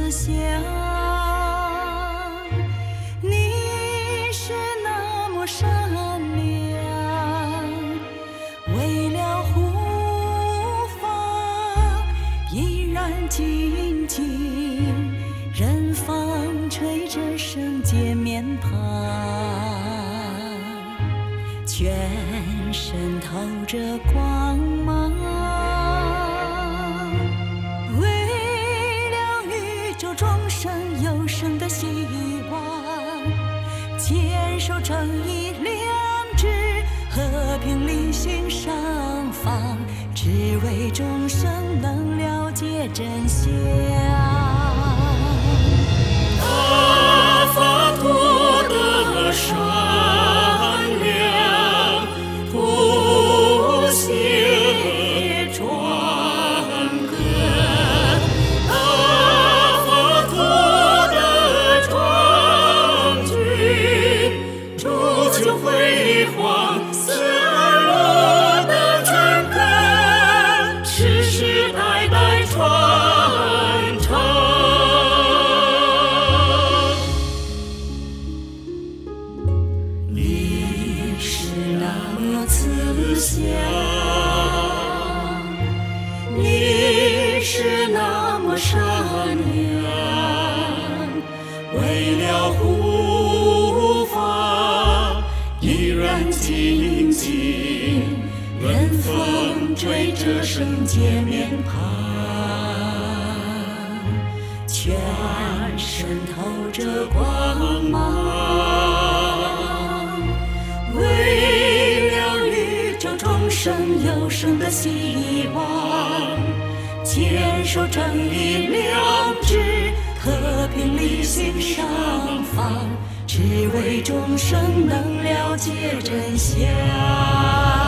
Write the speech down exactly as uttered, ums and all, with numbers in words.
思想。你是那么善良，为了护法依然静静，任风吹着圣洁面庞，全身透着光芒。为了宇宙众生有生的希望，坚守正义良知，和平理性上方，只为众生能了解真相。 阿法陀的善良，谱写传根。阿法陀的创举，铸就辉煌丝路的根根，世世代代传承。 你是那么慈祥，你是那么善良，为了护法依然静静，任风吹着圣洁面庞，全身透着光芒。为了宇宙众生有生的希望，坚守正义良知，和平理性上方，只为众生能了解真相。